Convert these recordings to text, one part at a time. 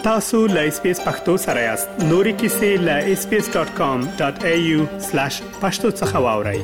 tasu.lspace پښتو سره یاست. نوري کیسې له sbs.com.au/pashto څخه واورئ.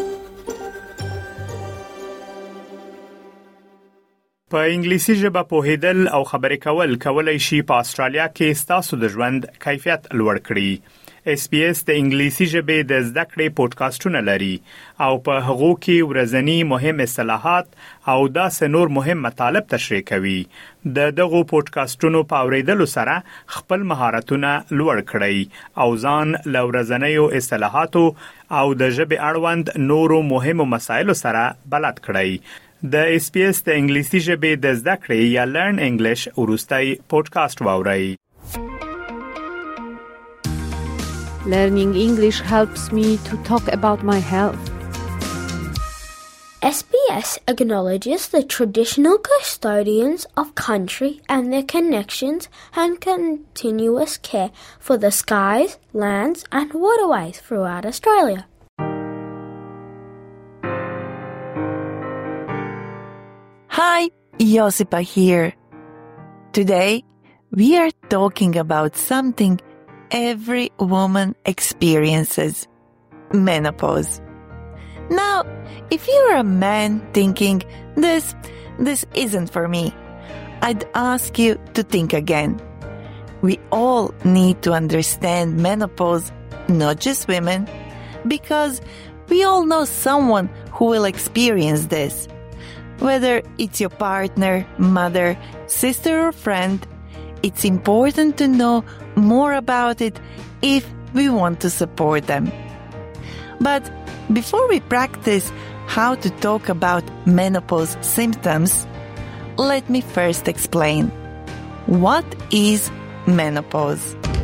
په انګلیسي ژبه پوهیدل او خبرې کولای شي په استرالیا کې ستاسو د ژوند کیفیت لوړ کړي. SBS د انګلیسي ژبې د زده کړې پودکاسټونه لري او په هغو کې ورځنی مهم اصطلاحات او داسې نور مهم مطالب تشریح کوي. دغه پودکاسټونو په اوریدلو سره خپل مهارتونه لوړ کړئ او ځان له ورځنیو اصطلاحاتو او د ژبې اړوند نورو مهمو مسایلو سره بلد کړئ. د SBS د انګلیسي ژبې د زده کړې یا Learn English وروستي پودکاسټ واورئ. Learning English helps me to talk about my health. SBS acknowledges the traditional custodians of country and their connections and continuous care for the skies, lands and waterways throughout Australia. Hi, Josipa here. Today, we are talking about something every woman experiences: menopause. Now, if you're a man thinking, this isn't for me, I'd ask you to think again. We all need to understand menopause, not just women, because we all know someone who will experience this. Whether it's your partner, mother, sister or friend, it's important to know more about it if we want to support them. But before we practice how to talk about menopause symptoms, let me first explain. What is menopause?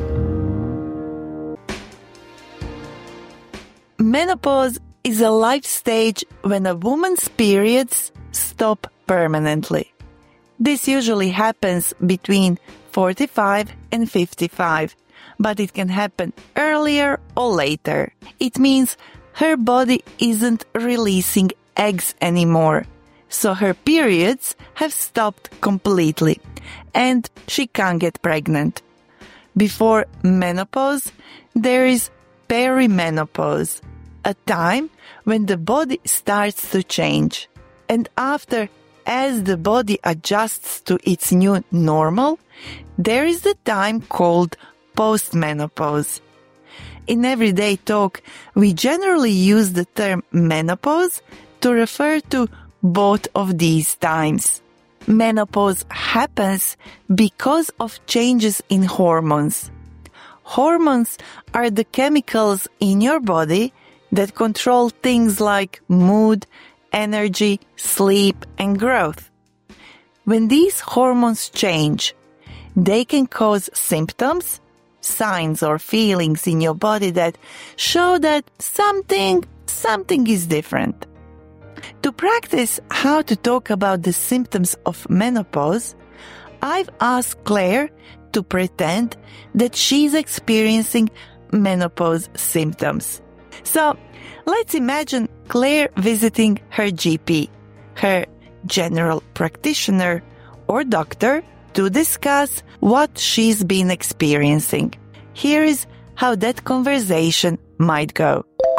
Menopause is a life stage when a woman's periods stop permanently. This usually happens between 45 and 55, but it can happen earlier or later. It means her body isn't releasing eggs anymore, so her periods have stopped completely, and she can't get pregnant. Before menopause, there is perimenopause, a time when the body starts to change. And after, as the body adjusts to its new normal, there is the time called postmenopause. In everyday talk, we generally use the term menopause to refer to both of these times. Menopause happens because of changes in hormones. Hormones are the chemicals in your body that control things like mood, energy, sleep, and growth. When these hormones change, they can cause symptoms, signs or feelings in your body that show that something is different. To practice how to talk about the symptoms of menopause, I've asked Claire to pretend that she's experiencing menopause symptoms. So, let's imagine Claire visiting her GP, her general practitioner or doctor, to discuss what she's been experiencing. Here is how that conversation might go.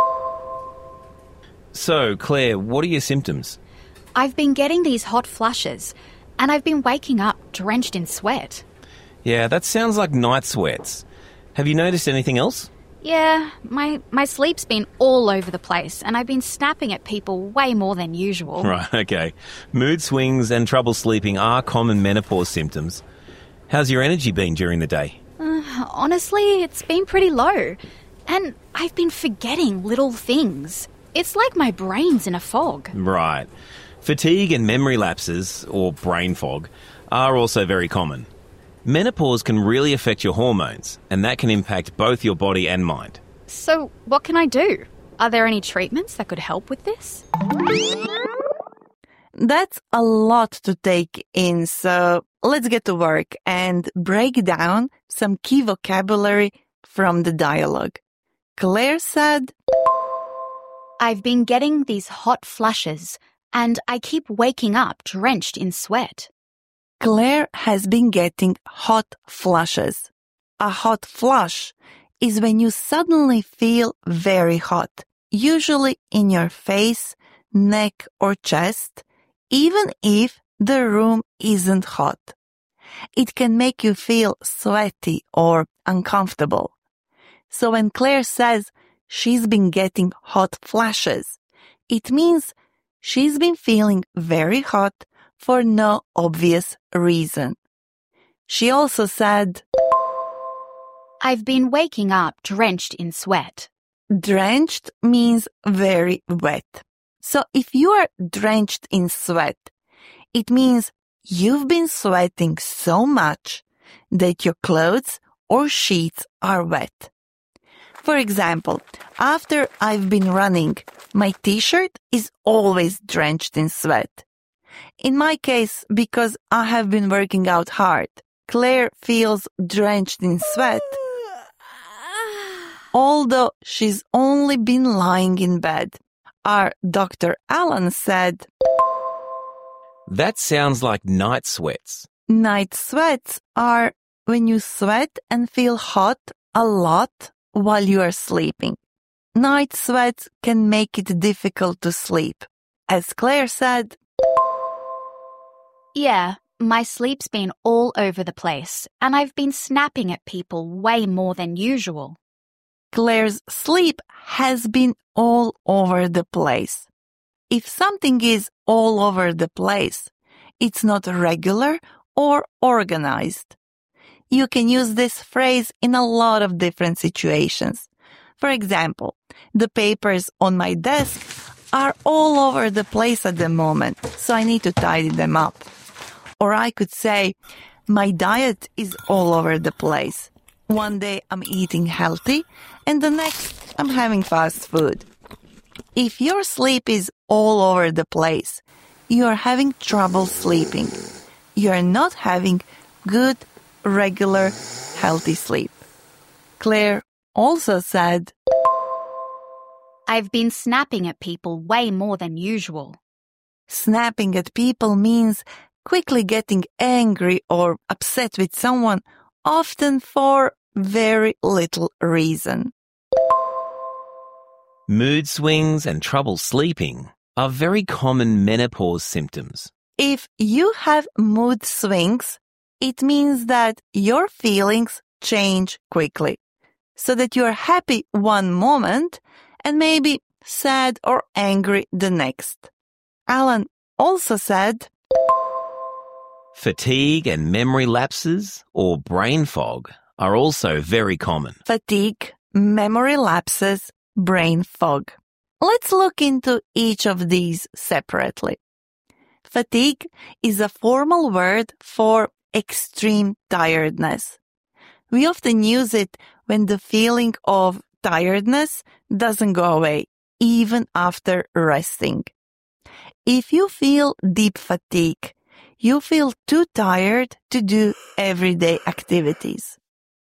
So, Claire, what are your symptoms? I've been getting these hot flushes, and I've been waking up drenched in sweat. Yeah, that sounds like night sweats. Have you noticed anything else? Yeah, my sleep's been all over the place, and I've been snapping at people way more than usual. Right, okay. Mood swings and trouble sleeping are common menopause symptoms. How's your energy been during the day? Honestly, it's been pretty low, and I've been forgetting little things. It's like my brain's in a fog. Right. Fatigue and memory lapses, or brain fog, are also very common. Menopause can really affect your hormones, and that can impact both your body and mind. So, what can I do? Are there any treatments that could help with this? That's a lot to take in, so let's get to work and break down some key vocabulary from the dialogue. Claire said, I've been getting these hot flushes, and I keep waking up drenched in sweat. Claire has been getting hot flushes. A hot flush is when you suddenly feel very hot, usually in your face, neck, or chest, even if the room isn't hot. It can make you feel sweaty or uncomfortable. So when Claire says she's been getting hot flashes, it means she's been feeling very hot for no obvious reason. She also said, I've been waking up drenched in sweat. drenched means very wet. So if you are drenched in sweat, it means you've been sweating so much that your clothes or sheets are wet. For example, after I've been running, my t-shirt is always drenched in sweat. In my case, because I have been working out hard, Claire feels drenched in sweat, although she's only been lying in bed. Our Dr. Alan said, That sounds like night sweats. night sweats are when you sweat and feel hot a lot while you are sleeping. Night sweats can make it difficult to sleep. As Claire said, Yeah, my sleep's been all over the place, and I've been snapping at people way more than usual. Claire's sleep has been all over the place. If something is all over the place, it's not regular or organized. You can use this phrase in a lot of different situations. For example, the papers on my desk are all over the place at the moment, so I need to tidy them up. Or I could say, my diet is all over the place. One day I'm eating healthy, and the next I'm having fast food. If your sleep is all over the place, you are having trouble sleeping. You are not having good, regular, healthy sleep. Claire also said, I've been snapping at people way more than usual. snapping at people means quickly getting angry or upset with someone, often for very little reason. Mood swings and trouble sleeping are very common menopause symptoms. If you have mood swings, it means that your feelings change quickly, so that you are happy one moment and maybe sad or angry the next. Alan also said, Fatigue and memory lapses or brain fog are also very common. fatigue, memory lapses, brain fog. Let's look into each of these separately. Fatigue is a formal word for extreme tiredness. We often use it when the feeling of tiredness doesn't go away, even after resting. If you feel deep fatigue, you feel too tired to do everyday activities.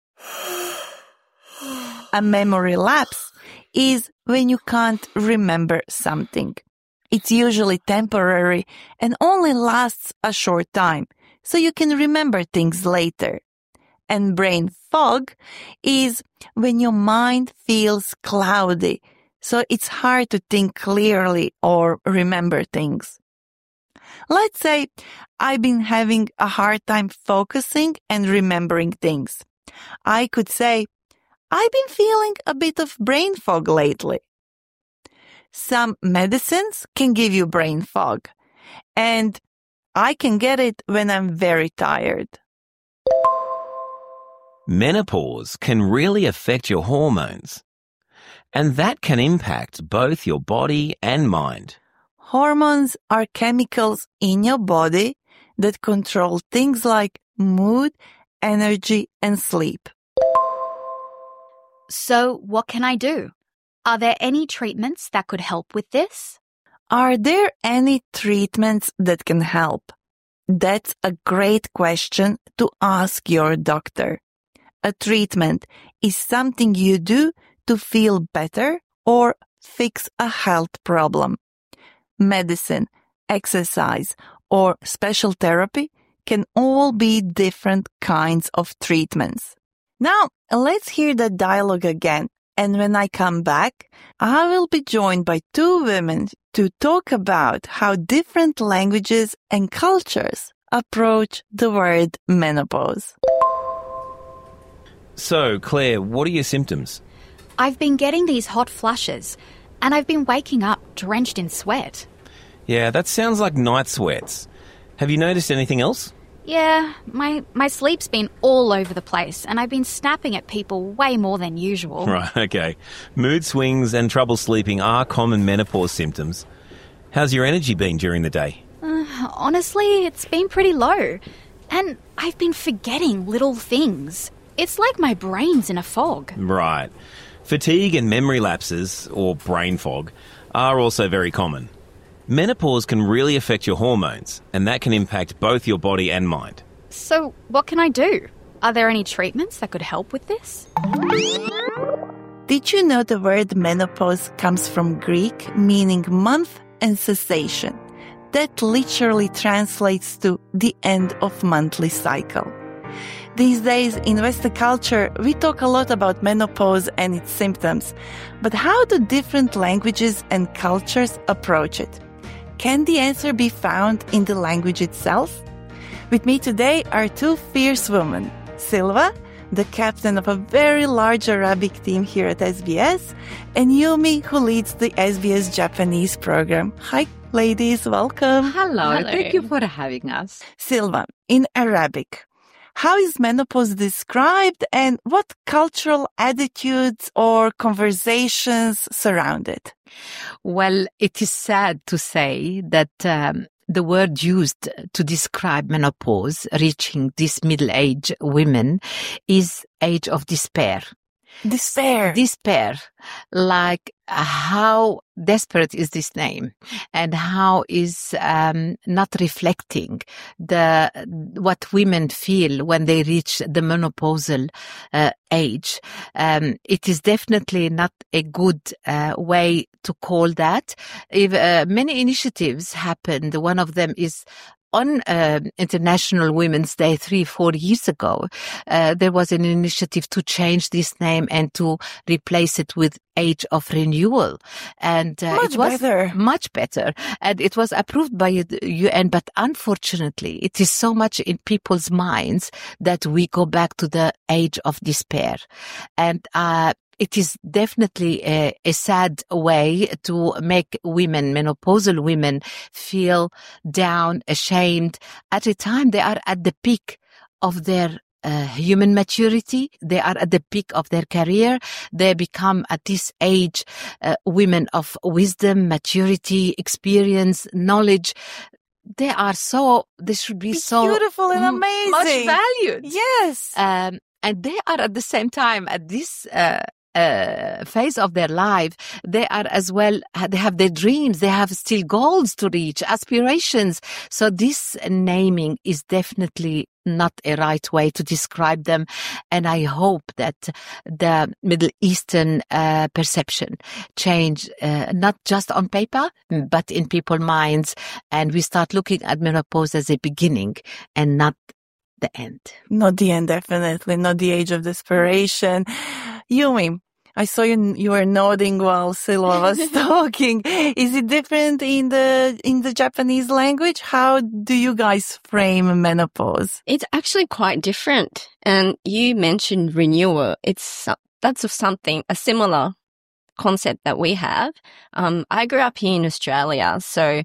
A memory lapse is when you can't remember something. It's usually temporary and only lasts a short time, so you can remember things later. And brain fog is when your mind feels cloudy, so it's hard to think clearly or remember things. Let's say I've been having a hard time focusing and remembering things. I could say, I've been feeling a bit of brain fog lately. Some medicines can give you brain fog, and I can get it when I'm very tired. Menopause can really affect your hormones, and that can impact both your body and mind. Hormones are chemicals in your body that control things like mood, energy, and sleep. So, what can I do? Are there any treatments that could help with this? Are there any treatments that can help? That's a great question to ask your doctor. A treatment is something you do to feel better or fix a health problem. Medicine, exercise, or special therapy can all be different kinds of treatments. Now, let's hear the dialogue again. And when I come back, I will be joined by two women to talk about how different languages and cultures approach the word menopause. So, Claire, what are your symptoms? I've been getting these hot flushes, and I've been waking up drenched in sweat. Yeah, that sounds like night sweats. Have you noticed anything else? Yeah, my sleep's been all over the place, and I've been snapping at people way more than usual. Right, okay. Mood swings and trouble sleeping are common menopause symptoms. How's your energy been during the day? Honestly, it's been pretty low, and I've been forgetting little things. It's like my brain's in a fog. Right. Fatigue and memory lapses, or brain fog, are also very common. Menopause can really affect your hormones, and that can impact both your body and mind. So, what can I do? Are there any treatments that could help with this? Did you know the word menopause comes from Greek, meaning month and cessation? That literally translates to the end of monthly cycle. These days, in Western culture, we talk a lot about menopause and its symptoms. But how do different languages and cultures approach it? Can the answer be found in the language itself? With me today are two fierce women, Silva, the captain of a very large Arabic team here at SBS, and Yumi, who leads the SBS Japanese program. Hi, ladies, welcome. Hello. Thank you for having us. Silva, in Arabic, how is menopause described and what cultural attitudes or conversations surround it? Well, it is sad to say that the word used to describe menopause, reaching these middle-aged women, is age of despair. Despair. Like how desperate is this name and how is not reflecting what women feel when they reach the menopausal age. It is definitely not a good way to call that. Many initiatives happened. One of them is on International Women's Day 3-4 years ago, there was an initiative to change this name and to replace it with age of renewal. And it was much better. And it was approved by the UN, but unfortunately, it is so much in people's minds that we go back to the age of despair. And it is definitely a sad way to make women, menopausal women, feel down, ashamed. At a time they are at the peak of their human maturity. They are at the peak of their career. They become at this age women of wisdom, maturity, experience, knowledge. They should be so beautiful and amazing, much valued. Yes. And they are at the same time at this phase of their life, they are as well, they have their dreams, they have still goals to reach, aspirations. So this naming is definitely not a right way to describe them. And I hope that the Middle Eastern perception change, not just on paper, but in people's minds. And we start looking at menopause as a beginning and not the end. Not the end, definitely. Not the age of desperation. Yumi, I saw you were nodding while Silva was talking. Is it different in the Japanese language? How do you guys frame menopause? It's actually quite different. And you mentioned renewal. That's a similar concept that we have. I grew up here in Australia, so,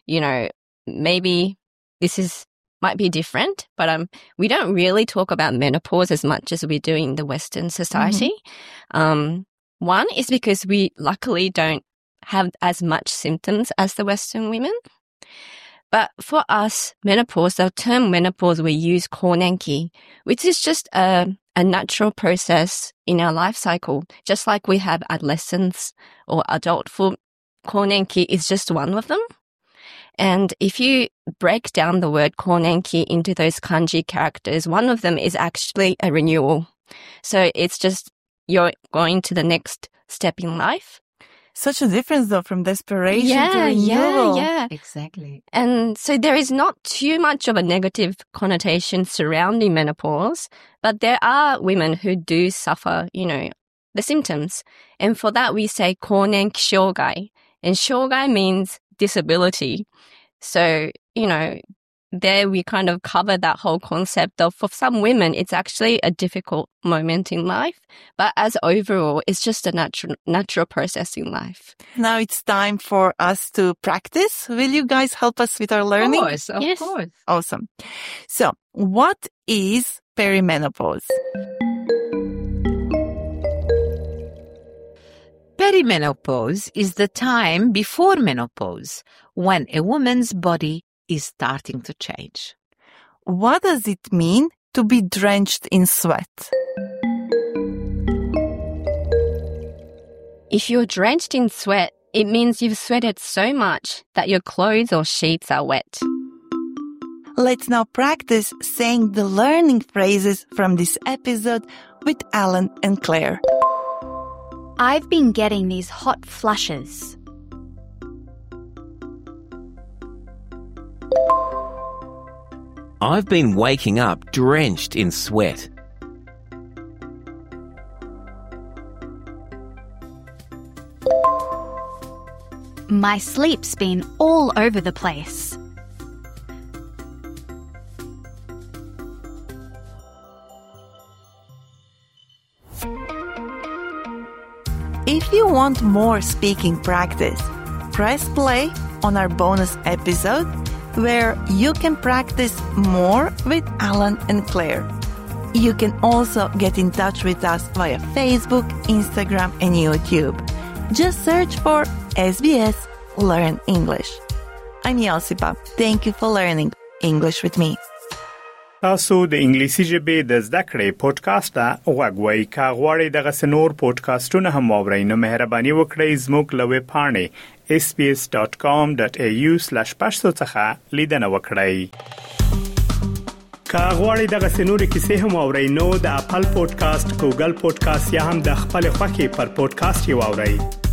maybe this might be different, but we don't really talk about menopause as much as we do in the Western society. Mm-hmm. One is because we luckily don't have as much symptoms as the Western women. But for us, menopause, the term menopause, we use konenki, which is just a natural process in our life cycle. Just like we have adolescence or adulthood, konenki is just one of them. And if you break down the word konenki into those kanji characters, one of them is actually a renewal. So it's just you're going to the next step in life. Such a difference, though, from desperation to renewal. Yeah. Exactly. And so there is not too much of a negative connotation surrounding menopause, but there are women who do suffer, the symptoms. And for that, we say 更年期障害. And 障害 means disability. So, there we kind of cover that whole concept of, for some women, it's actually a difficult moment in life. But as overall, it's just a natural process in life. Now it's time for us to practice. Will you guys help us with our learning? Of course. Awesome. So, what is perimenopause? Perimenopause is the time before menopause, when a woman's body is starting to change. What does it mean to be drenched in sweat? If you're drenched in sweat, it means you've sweated so much that your clothes or sheets are wet. Let's now practice saying the learning phrases from this episode with Alan and Claire. I've been getting these hot flushes. I've been waking up drenched in sweat. My sleep's been all over the place. If you want more speaking practice, press play on our bonus episode where you can practice more with Alan and Claire. You can also get in touch with us via Facebook, Instagram, and YouTube. Just search for SBS Learn English. I'm Josipa. Thank you for learning English with me. تاسو د انګلیسي ژبې د زده کړې پودکاسټ ته وګورئ. که غواړئ دغه سنور پودکاسټونه هم واورئ نو مهرباني وکړئ زموږ له ویب پاڼې sbs.com.au/pashto څخه لیدنه وکړئ. که غواړئ دغه سنوري کیسې هم واورئ نو د اپل پودکاسټ، ګوګل پودکاسټ یا هم د خپل خوښې پر پودکاسټ یې واورئ.